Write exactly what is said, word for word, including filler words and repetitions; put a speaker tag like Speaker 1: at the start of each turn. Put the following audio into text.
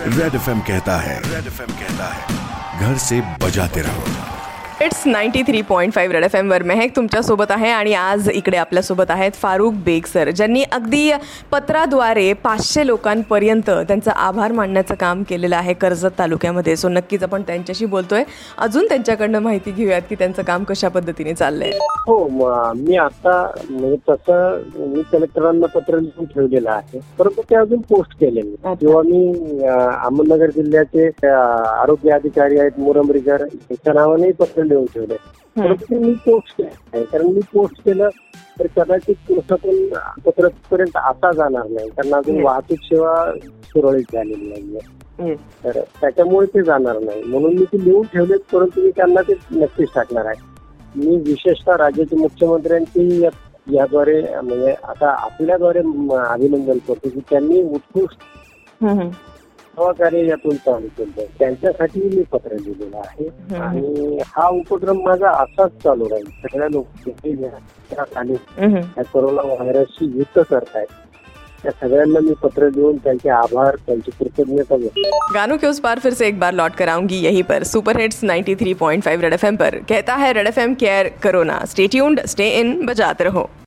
Speaker 1: Red FM कहता है red FM कहता है घर से बजाते रहो.
Speaker 2: It's ninety three point five red F एमवर मेहक तुमच्यासोबत आहे आणि आज इकडे आपल्यासोबत आहेत फारुख बेग सर, ज्यांनी अगदी पत्राद्वारे पाचशे लोकांपर्यंत त्यांचं आभार मानण्याचं काम केलेलं आहे कर्जत तालुक्यामध्ये. सो नक्कीच आपण त्यांच्याशी बोलतोय, अजून त्यांच्याकडनं माहिती घेऊयात की त्यांचं काम कशा पद्धतीने चाललंय.
Speaker 3: हो, मी आता म्हणजे तसं मी कलेक्टरांना पत्र लिहून ठेवलेलं आहे, परंतु ते अजून पोस्ट केलेले नाही. किंवा मी अहमदनगर जिल्ह्याचे आरोग्य अधिकारी आहेत मुरमरीकर, त्यांच्या नावाने पत्र लिहून ठेवले, परंतु मी पोस्ट केलं नाही. कारण मी पोस्ट केलं तर कदाचित पुस्तकातून पत्रपर्यंत आता जाणार नाही, कारण अजून वाहतूक सेवा सुरळीत झालेली नाहीये, तर त्याच्यामुळे ते जाणार नाही. म्हणून मी ते लिहून ठेवलेत, परंतु मी त्यांना ते नक्कीच टाकणार आहे. मी विशेषतः राज्याच्या मुख्यमंत्र्यांची याद्वारे म्हणजे आता आपल्याद्वारे अभिनंदन करतो की त्यांनी उत्कृष्ट सहकार्य यातून चालू केलं, त्यांच्यासाठी मी पत्र लिहिलेलं आहे. आणि हा उपक्रम माझा असाच चालू राहील. सगळ्या लोक कोरोना व्हायरसची युद्ध करतायत, त्या सगळ्यांना मी पत्र लिहून त्यांचे आभार, त्यांची कृतज्ञता व्यक्त.
Speaker 2: गानों के उस पार फिर से एक बार लौट कर आऊंगी यहीं पर super hits ninety three point five red F M पर. कहता है red F M care corona. Stay tuned, stay in, बजाते रहो.